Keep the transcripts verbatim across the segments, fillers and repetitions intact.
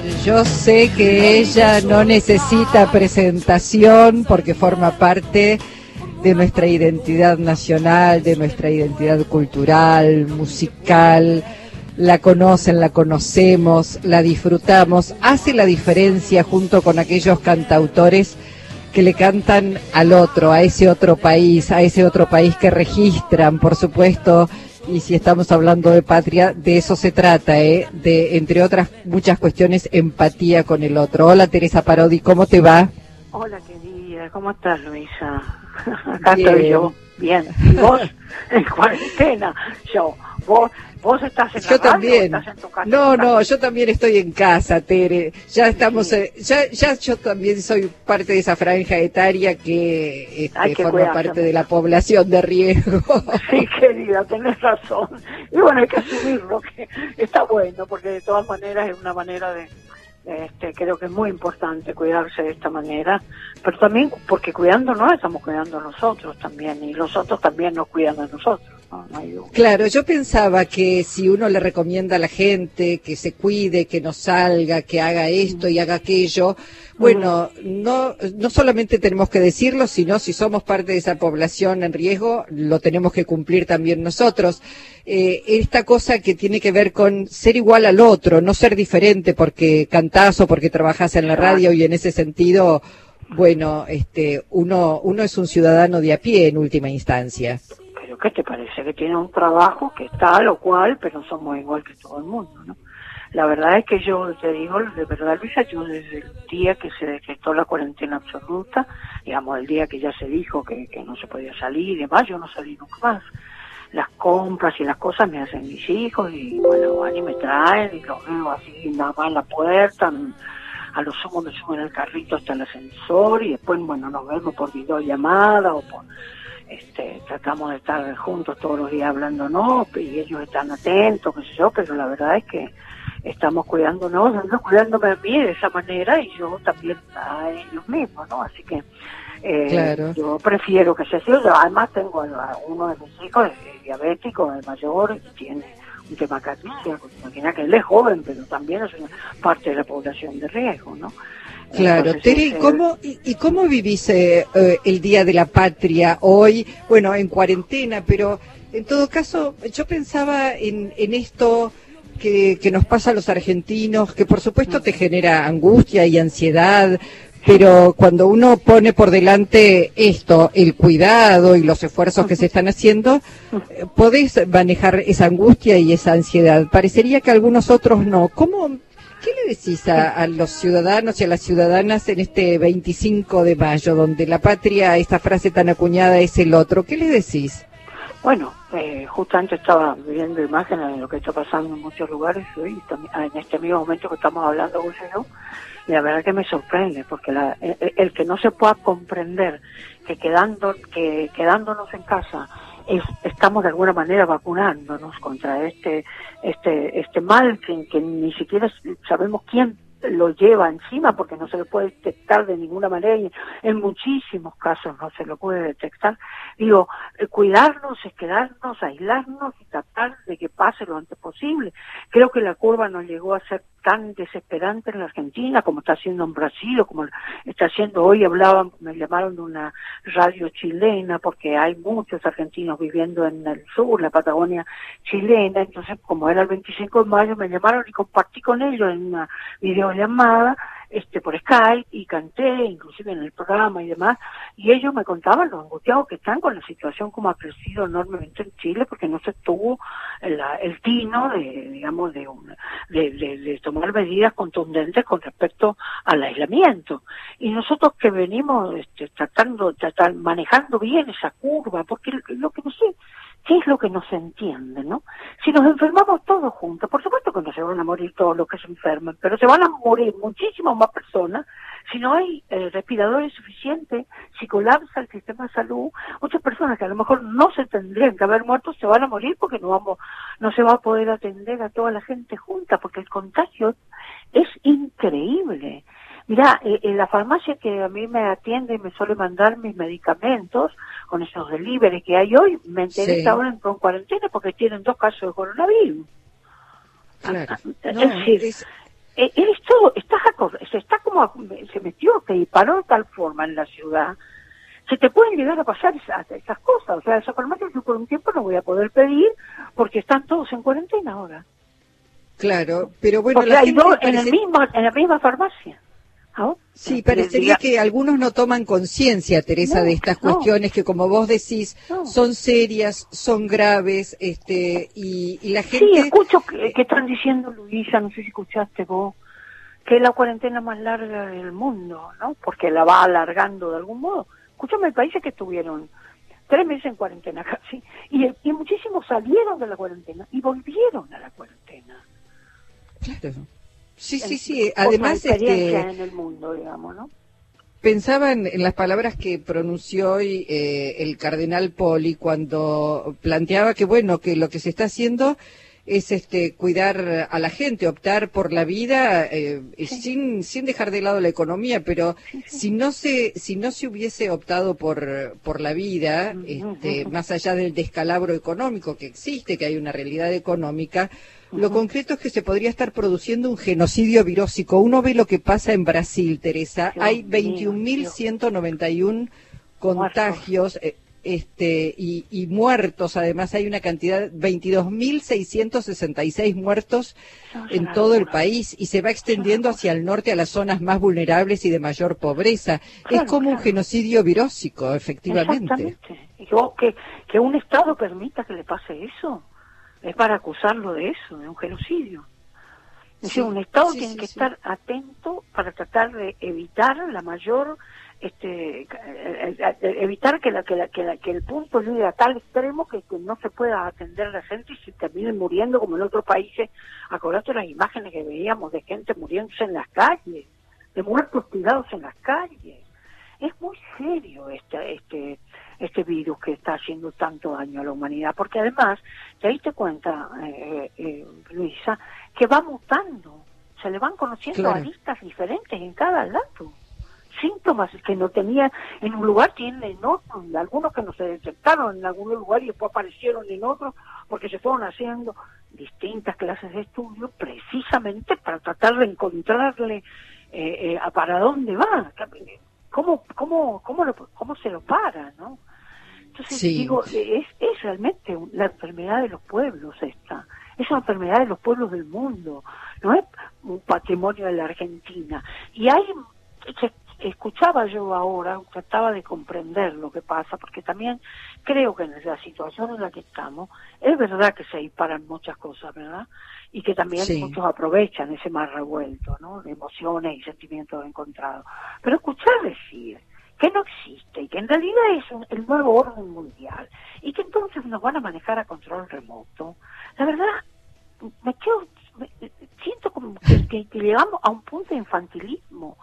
Yo sé que ella no necesita presentación porque forma parte de nuestra identidad nacional, de nuestra identidad cultural, musical. La conocen, la conocemos, la disfrutamos. Hace la diferencia junto con aquellos cantautores que le cantan al otro, a ese otro país, a ese otro país que registran, por supuesto. Y si estamos hablando de patria, de eso se trata, ¿eh? De, entre otras muchas cuestiones, empatía con el otro. Hola, Teresa Parodi, ¿cómo te va? Hola, querida, ¿cómo estás, Luisa? Acá Bien. Estoy yo, bien. ¿Y vos? En cuarentena, yo. ¿Vos vos estás en la Yo radio también. o estás en tu casa? No, no, yo también estoy en casa, Tere. Ya estamos, sí. eh, ya, ya yo también soy parte de esa franja etaria que, este, que forma parte mucho. de la población de riesgo. Sí, querida, tenés razón. Y bueno, hay que asumirlo, que está bueno, porque de todas maneras es una manera de... Este, creo que es muy importante cuidarse de esta manera, pero también porque cuidándonos estamos cuidando a nosotros también, y los otros también nos cuidan a nosotros, ¿no? No hay... Claro, yo pensaba que si uno le recomienda a la gente que se cuide, que no salga, que haga esto y haga aquello, bueno, no, no solamente tenemos que decirlo, sino si somos parte de esa población en riesgo, lo tenemos que cumplir también nosotros. Eh, esta cosa que tiene que ver con ser igual al otro, no ser diferente porque cantás o porque trabajás en la radio, y en ese sentido, bueno, este, uno, uno es un ciudadano de a pie en última instancia. Pero ¿qué te parece? Que tiene un trabajo que está lo cual, pero somos igual que todo el mundo, ¿no? La verdad es que yo te digo, de verdad, Luisa, yo desde el día que se decretó la cuarentena absoluta, digamos, el día que ya se dijo que, que no se podía salir y demás, yo no salí nunca más. Las compras y las cosas me hacen mis hijos y bueno, van y me traen y los veo así, nada más en la puerta, a lo sumo me suben el carrito hasta el ascensor y después, bueno, nos vemos por videollamada o por... Este, tratamos de estar juntos todos los días hablándonos y ellos están atentos, qué sé yo, pero la verdad es que estamos cuidándonos, ando cuidándome a mí de esa manera y yo también a ellos mismos, ¿no? Así que eh, claro. Yo prefiero que sea así. Yo además tengo a uno de mis hijos es diabético, el mayor, y tiene un tema cardíaco. Imagina que él es joven, pero también es una parte de la población de riesgo, ¿no? Claro, Entonces, Tere, ¿y cómo, y, y cómo vivís eh, eh, el Día de la Patria hoy? Bueno, en cuarentena, pero en todo caso, yo pensaba en, en esto que, que nos pasa a los argentinos, que por supuesto te genera angustia y ansiedad, pero cuando uno pone por delante esto, el cuidado y los esfuerzos que se están haciendo, eh, podés manejar esa angustia y esa ansiedad. Parecería que algunos otros no. ¿Cómo? ¿Qué le decís a, a los ciudadanos y a las ciudadanas en este veinticinco de mayo, donde la patria, esta frase tan acuñada, es el otro? ¿Qué les decís? Bueno, eh, justamente estaba viendo imágenes de lo que está pasando en muchos lugares hoy, en este mismo momento que estamos hablando vos y yo, y la verdad que me sorprende, porque la, el, el que no se pueda comprender que quedando que quedándonos en casa es, estamos de alguna manera vacunándonos contra este este este mal que, que ni siquiera sabemos quién lo lleva encima, porque no se lo puede detectar de ninguna manera y en muchísimos casos no se lo puede detectar. Digo, eh, cuidarnos es quedarnos, aislarnos y tratar de que pase lo antes posible. Creo que la curva no llegó a ser tan desesperante en la Argentina como está haciendo en Brasil o como está haciendo hoy. Hablaban, me llamaron de una radio chilena porque hay muchos argentinos viviendo en el sur, la Patagonia chilena. Entonces, como era el veinticinco de mayo, me llamaron y compartí con ellos en una videollamada este por Skype y canté inclusive en el programa y demás, y ellos me contaban los angustiados que están con la situación, como ha crecido enormemente en Chile porque no se tuvo el, el tino de, digamos, de, una, de, de, de tomar medidas contundentes con respecto al aislamiento. Y nosotros que venimos este, tratando, tratar, manejando bien esa curva, porque lo que no sé, ¿qué es lo que no se entiende, no? Si nos enfermamos todos juntos, por supuesto que no se van a morir todos los que se enferman, pero se van a morir muchísimas más personas si no hay eh, respiradores suficientes, si colapsa el sistema de salud. Otras personas que a lo mejor no se tendrían que haber muerto se van a morir porque no vamos, no se va a poder atender a toda la gente junta, porque el contagio es increíble. Mirá, eh, en la farmacia que a mí me atiende y me suele mandar mis medicamentos, con esos delivery que hay hoy, me enteré que ahora entran en cuarentena porque tienen dos casos de coronavirus. Claro. Es No, decir, es, eh, eres todo, estás acor- se está como, se metió, se disparó de tal forma en la ciudad, se te pueden llegar a pasar esas, esas cosas. O sea, esa farmacia yo por un tiempo no voy a poder pedir porque están todos en cuarentena ahora. Claro, pero bueno, porque la hay gente dos parece... en, el mismo, en la misma farmacia. ¿No? Sí, Eh, parecería diga... que algunos no toman conciencia, Teresa, no, de estas no, cuestiones que, como vos decís, no. son serias, son graves, este, y, y la gente... Sí, escucho que, que están diciendo, Luisa, no sé si escuchaste vos, que es la cuarentena más larga del mundo, ¿no? Porque la va alargando de algún modo. Escúchame, hay países que estuvieron tres meses en cuarentena casi, y, y muchísimos salieron de la cuarentena y volvieron a la cuarentena. Claro. Sí, sí, En, sí. Además, experiencia este, en el mundo, digamos, ¿no? pensaba en, en las palabras que pronunció hoy eh, el cardenal Poli cuando planteaba que, bueno, que lo que se está haciendo es este cuidar a la gente, optar por la vida eh, Sí. sin sin dejar de lado la economía, pero Sí, sí. si no se si no se hubiese optado por por la vida, este, más allá del descalabro económico que existe, que hay una realidad económica, lo concreto es que se podría estar produciendo un genocidio virósico. Uno ve lo que pasa en Brasil, Teresa. Dios Hay mío, veintiún mil ciento noventa y uno contagios eh, este, y, y muertos. Además, hay una cantidad, veintidós mil seiscientos sesenta y seis muertos en todo el país y se va extendiendo hacia el norte a las zonas más vulnerables y de mayor pobreza. Claro, es como claro. un genocidio virósico, efectivamente. Exactamente. Y yo, que, que un Estado permita que le pase eso, es para acusarlo de eso, de un genocidio. Es Sí, decir, un Estado sí, tiene sí, que sí. estar atento para tratar de evitar la mayor, este, eh, eh, evitar que la, que la, que la, que el punto llegue a tal extremo que, que no se pueda atender a la gente y se termine muriendo como en otros países. Acordate las imágenes que veíamos de gente muriéndose en las calles, de muertos tirados en las calles. Es muy serio este, este, este virus que está haciendo tanto daño a la humanidad, porque además, te diste cuenta, eh, eh, Luisa, que va mutando, se le van conociendo Claro. aristas diferentes en cada lado, síntomas que no tenía en un lugar tienen en otro, y algunos que no se detectaron en algún lugar y después aparecieron en otro, porque se fueron haciendo distintas clases de estudio precisamente para tratar de encontrarle eh, eh, a para dónde va. ¿Cómo, cómo, cómo, lo, cómo se lo para, no? Entonces, Sí. digo, es, es realmente la enfermedad de los pueblos esta. Es una enfermedad de los pueblos del mundo. No es un patrimonio de la Argentina. Y hay, escuchaba yo ahora, trataba de comprender lo que pasa, porque también creo que en la situación en la que estamos, es verdad que se disparan muchas cosas, ¿verdad? Y que también Sí. muchos aprovechan ese mar revuelto, ¿no? De emociones y sentimientos encontrados. Pero escuchar decir que no existe y que en realidad es un, el nuevo orden mundial y que entonces nos van a manejar a control remoto, la verdad, me quedo, me, siento como que, que, que llegamos a un punto de infantilismo,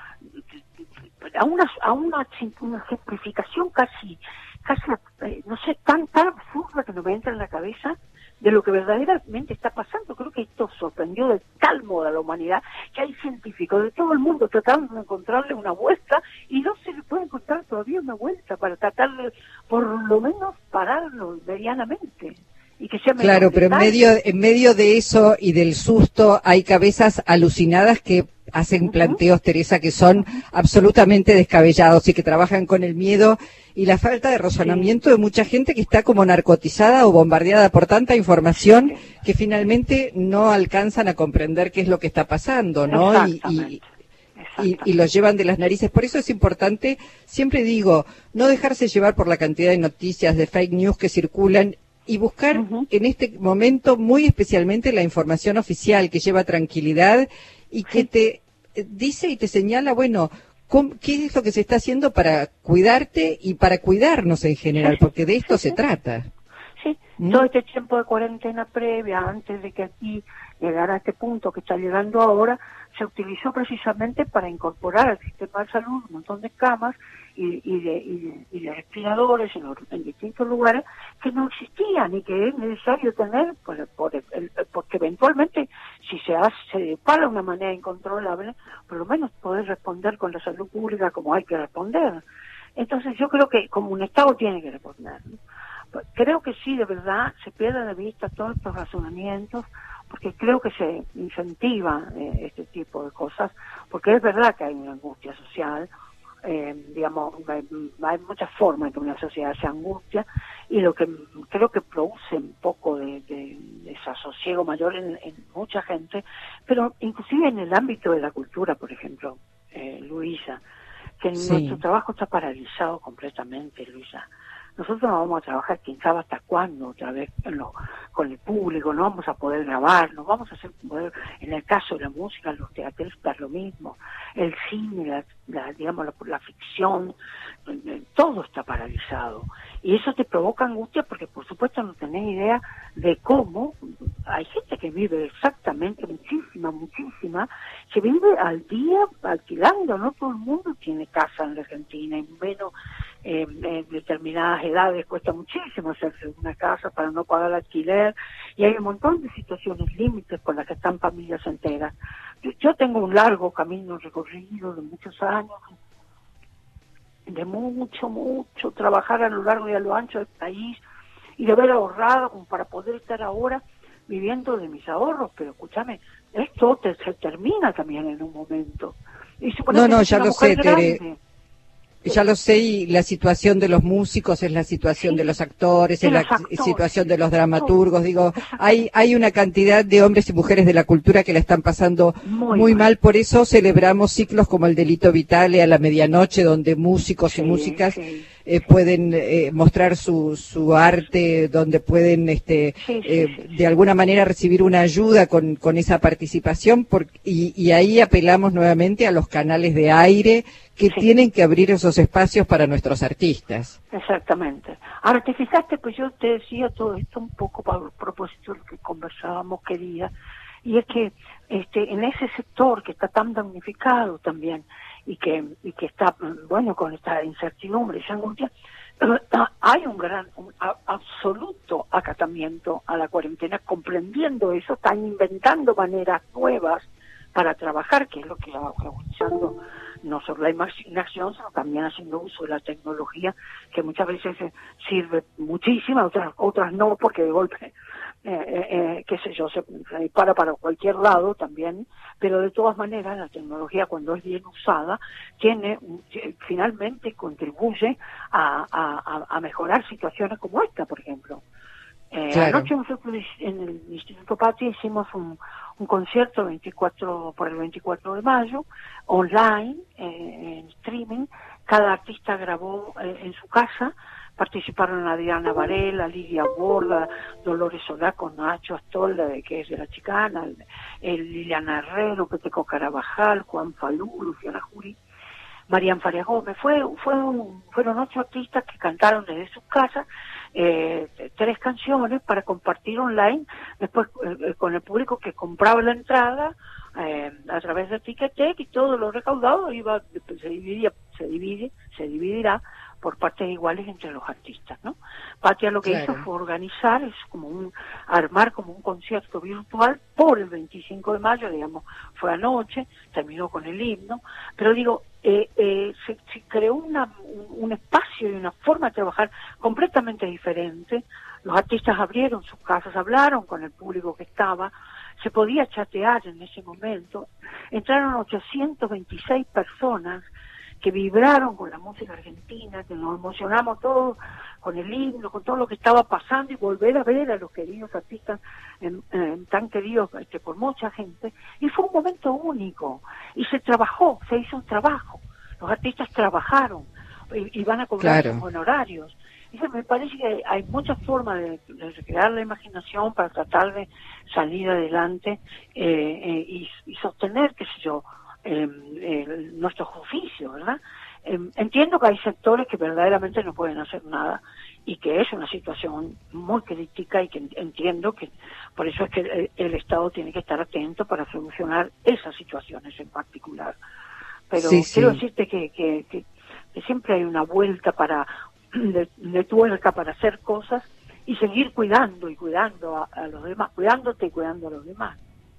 a una a una, una simplificación casi, casi eh, no sé, tan, tan absurda que no me entra en la cabeza de lo que verdaderamente está pasando. Creo que esto sorprendió de tal modo a la humanidad que hay científicos de todo el mundo tratando de encontrarle una vuelta y no se le puede encontrar todavía una vuelta para tratar de, por lo menos, pararlo medianamente. Y que sea Claro, pero en medio, en medio de eso y del susto hay cabezas alucinadas que hacen Uh-huh. planteos, Teresa, que son uh-huh. absolutamente descabellados y que trabajan con el miedo y la falta de razonamiento sí. de mucha gente que está como narcotizada o bombardeada por tanta información sí. que finalmente no alcanzan a comprender qué es lo que está pasando, ¿no? Y, y, y, y los llevan de las narices. Por eso es importante, siempre digo, no dejarse llevar por la cantidad de noticias, de fake news que circulan y buscar uh-huh. en este momento muy especialmente la información oficial que lleva tranquilidad y que sí. te dice y te señala, bueno, ¿cómo, qué es lo que se está haciendo para cuidarte y para cuidarnos en general, porque de esto sí, se sí. trata. Sí, ¿Mm? Todo este tiempo de cuarentena previa, antes de que aquí llegara a este punto que está llegando ahora, se utilizó precisamente para incorporar al sistema de salud un montón de camas y, y, de, y, de, y de respiradores en, los, en distintos lugares que no existían y que es necesario tener, por, por el, el, porque eventualmente si se hace se dispara de una manera incontrolable, por lo menos poder responder con la salud pública como hay que responder. Entonces yo creo que como un Estado tiene que responder, ¿no? Creo que sí, de verdad, se pierde de vista todos estos razonamientos, porque creo que se incentiva eh, este tipo de cosas, porque es verdad que hay una angustia social, eh, digamos, hay, hay muchas formas de que una sociedad se angustia, y lo que creo que produce un poco de, de, de desasosiego mayor en, en mucha gente, pero inclusive en el ámbito de la cultura, por ejemplo, eh, Luisa, que Sí. nuestro trabajo está paralizado completamente, Luisa. Nosotros no vamos a trabajar quién sabe hasta cuándo otra vez en lo, con el público, no vamos a poder grabar, no vamos a hacer poder, en el caso de la música, los teatristas lo mismo, el cine, la, la, digamos la, la ficción, todo está paralizado. Y eso te provoca angustia porque por supuesto no tenés idea de cómo hay gente que vive exactamente, muchísima, muchísima, que vive al día alquilando, no todo el mundo tiene casa en la Argentina, y menos eh, en determinadas edades cuesta muchísimo hacerse una casa para no pagar alquiler, y hay un montón de situaciones límites por las que están familias enteras. Yo, yo tengo un largo camino recorrido de muchos años, de mucho, mucho trabajar a lo largo y a lo ancho del país, y de haber ahorrado como para poder estar ahora viviendo de mis ahorros, pero escúchame, esto te, se termina también en un momento. Y no, no, ya lo sé, Tere. Ya lo sé, y la situación de los músicos es la situación sí, de los actores, es la actores, situación de los dramaturgos, todo. Digo, hay hay una cantidad de hombres y mujeres de la cultura que la están pasando muy, muy mal. mal, por eso celebramos ciclos como el Delito Vitale a la medianoche, donde músicos sí, y músicas sí. eh, pueden eh, mostrar su su arte, donde pueden este sí, sí, eh, sí, sí. de alguna manera recibir una ayuda con, con esa participación, por, y, y ahí apelamos nuevamente a los canales de aire, que sí. tienen que abrir esos espacios para nuestros artistas. Exactamente. Ahora, te fijaste, pues yo te decía todo esto un poco para el propósito de lo que conversábamos, querida, y es que este en ese sector que está tan damnificado también, y que y que está, bueno, con esta incertidumbre, esa angustia, hay un gran, un a, absoluto acatamiento a la cuarentena, comprendiendo eso, están inventando maneras nuevas para trabajar, que es lo que va usando no solo la imaginación, sino también haciendo uso de la tecnología, que muchas veces sirve muchísimo, otras otras no, porque de golpe, eh, eh, qué sé yo, se, se dispara para cualquier lado también, pero de todas maneras la tecnología, cuando es bien usada, tiene finalmente contribuye a, a, a mejorar situaciones como esta, por ejemplo. Eh, claro. Anoche nosotros en el Instituto Patria hicimos un, un concierto veinticuatro por el veinticuatro de mayo, online, eh, en streaming. Cada artista grabó eh, en su casa. Participaron Adriana Varela, Lidia Borda, Dolores Solaco, Nacho Astolda, de, que es de La Chicana, el, el Liliana Herrero, Peteco Carabajal, Juan Falú, Luciana Jurí, Marian Faria Gómez. Fue, fue un, fueron ocho artistas que cantaron desde sus casas eh, tres canciones para compartir online, después eh, con el público que compraba la entrada eh, a través de Ticketek, y todo lo recaudado iba, se dividía, se divide, se dividirá por partes iguales entre los artistas, ¿no? Patria lo que claro. hizo fue organizar, es como un, armar como un concierto virtual por el veinticinco de mayo, digamos, fue anoche, terminó con el himno, pero digo, eh, eh, se, se creó una, un, un espacio y una forma de trabajar completamente diferente. Los artistas abrieron sus casas, hablaron con el público que estaba, se podía chatear en ese momento, entraron ochocientas veintiséis personas que vibraron con la música argentina, que nos emocionamos todos con el himno, con todo lo que estaba pasando, y volver a ver a los queridos artistas en, en, tan queridos este, por mucha gente, y fue un momento único, y se trabajó, se hizo un trabajo, los artistas trabajaron, y, y van a cobrar claro. sus honorarios. Y me parece que hay muchas formas de, de recrear la imaginación para tratar de salir adelante eh, eh, y, y sostener, qué sé yo, Eh, eh, nuestros oficios, ¿verdad? Eh, entiendo que hay sectores que verdaderamente no pueden hacer nada y que es una situación muy crítica, y que entiendo que por eso es que el, el Estado tiene que estar atento para solucionar esas situaciones en particular. Pero sí, quiero sí. decirte que, que, que, que siempre hay una vuelta para de, de tuerca para hacer cosas y seguir cuidando y cuidando a, a los demás, cuidándote y cuidando a los demás.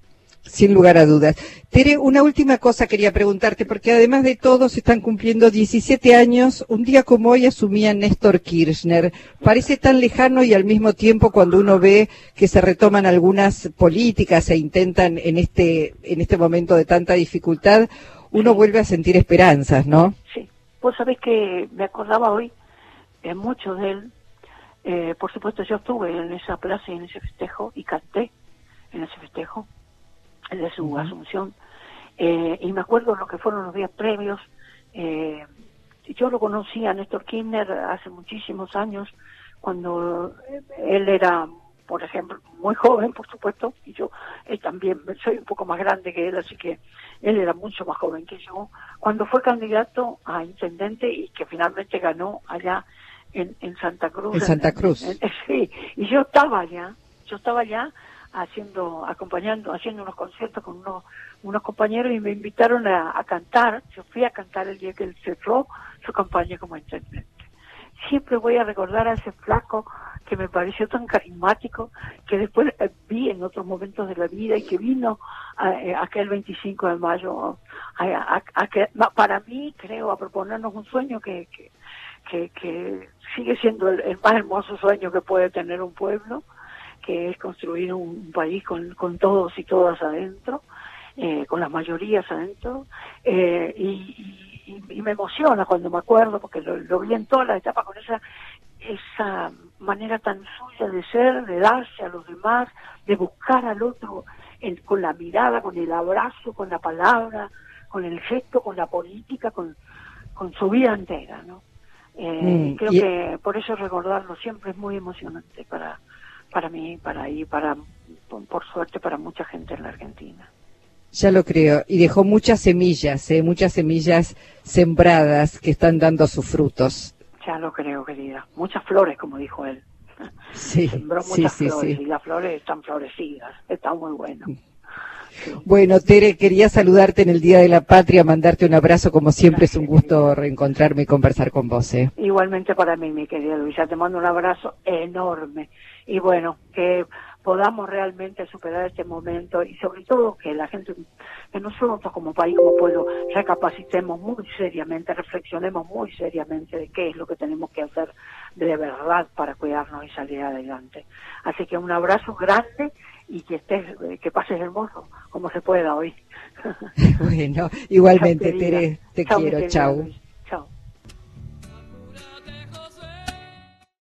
Sin lugar a dudas. Tere, una última cosa quería preguntarte, porque además de todo se están cumpliendo diecisiete años, un día como hoy asumía Néstor Kirchner. Parece tan lejano y al mismo tiempo cuando uno ve que se retoman algunas políticas e intentan en este, en este momento de tanta dificultad, uno sí. vuelve a sentir esperanzas, ¿no? Sí, vos sabés que me acordaba hoy eh, mucho de él. Eh, por supuesto yo estuve en esa plaza y en ese festejo y canté en ese festejo de su uh-huh. asunción, eh, y me acuerdo lo que fueron los días previos. eh, yo lo conocí a Néstor Kirchner hace muchísimos años, cuando él era, por ejemplo, muy joven, por supuesto, y yo eh, también soy un poco más grande que él, así que él era mucho más joven que yo, cuando fue candidato a intendente y que finalmente ganó allá en, en Santa Cruz. En Santa Cruz. En, en, sí, y yo estaba allá, yo estaba allá, haciendo, acompañando, haciendo unos conciertos con unos, unos compañeros y me invitaron a, a cantar. Yo fui a cantar el día que él cerró su campaña como intendente. Siempre voy a recordar a ese flaco que me pareció tan carismático, que después eh, vi en otros momentos de la vida y que vino eh, aquel veinticinco de mayo a, a, a, a que, para mí, creo, a proponernos un sueño que, que, que, que sigue siendo el, el más hermoso sueño que puede tener un pueblo, que es construir un, un país con, con todos y todas adentro, eh, con las mayorías adentro, eh, y, y, y me emociona cuando me acuerdo, porque lo, lo vi en toda la etapa con esa, esa manera tan suya de ser, de darse a los demás, de buscar al otro en, con la mirada, con el abrazo, con la palabra, con el gesto, con la política, con, con su vida entera, ¿no? Eh, mm, creo y... que por eso recordarlo siempre es muy emocionante para para mí, para y para, por suerte, para mucha gente en la Argentina. Ya lo creo, y dejó muchas semillas, ¿eh? muchas semillas sembradas que están dando sus frutos. Ya lo creo, querida. Muchas flores, como dijo él. Sí, sembró muchas sí, flores, sí, y las flores están florecidas, está muy bueno. Sí. Bueno, Tere, quería saludarte en el Día de la Patria, mandarte un abrazo, como siempre. Gracias, es un gusto querida. Reencontrarme y conversar con vos. ¿eh? Igualmente para mí, mi querida Luisa, te mando un abrazo enorme. Y bueno, que podamos realmente superar este momento y sobre todo que la gente, que nosotros como país, como pueblo, recapacitemos muy seriamente, reflexionemos muy seriamente de qué es lo que tenemos que hacer de verdad para cuidarnos y salir adelante. Así que un abrazo grande y que estés, que pases hermoso, como se pueda hoy. Bueno, igualmente, Tere, te quiero, chau.